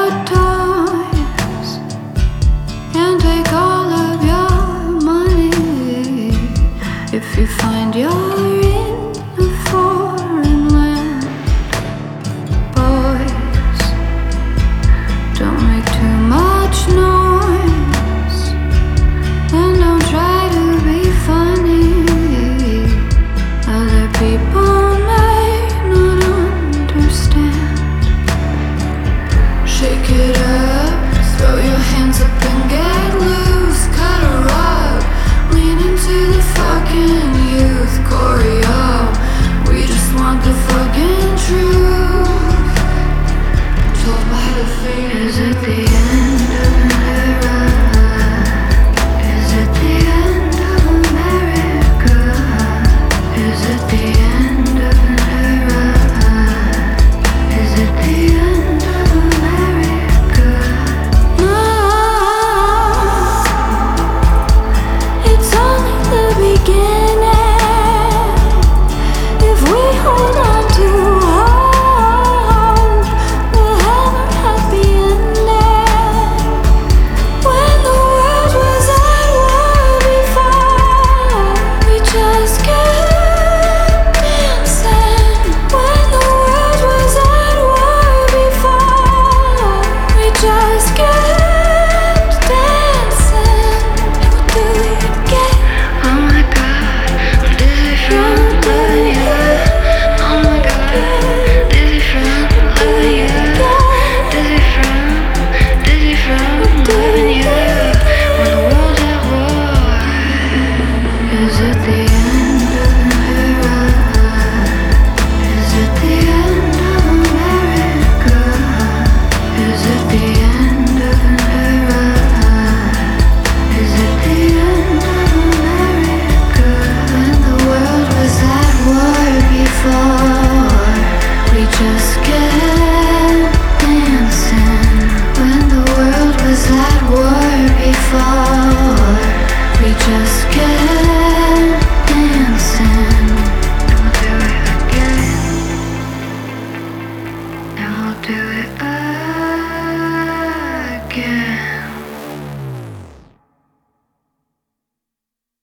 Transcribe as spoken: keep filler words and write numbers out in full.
good times and take all of your money. If you find you're in a foreign land, boys, don't make too much noise and don't try to be funny. Other people may not understand. Shake it up, throw your hands up and get loose. Cut a rug, lean into the fucking youth. Choreo, we just want the fucking truth. Told by the fate, is it the end of an era? Is it the end of America? Is it the end of an era? Is it the end of America? No, it's only the beginning. If we hold on to hope, we'll have a happy ending. When the world was at war before, we just kept dancing. When the world was at war before, we just kept dancing. And we'll do it again. Oh my God, I'm dizzy from loving you. Oh my God, dizzy from loving you. Dizzy from, dizzy from loving you. When the world's at war, is it the end of an era? Is it the end of America? Is it the end of an era? Is it the end of America? When the world was at war before, we just kept dancing. When the world was at war before, we just kept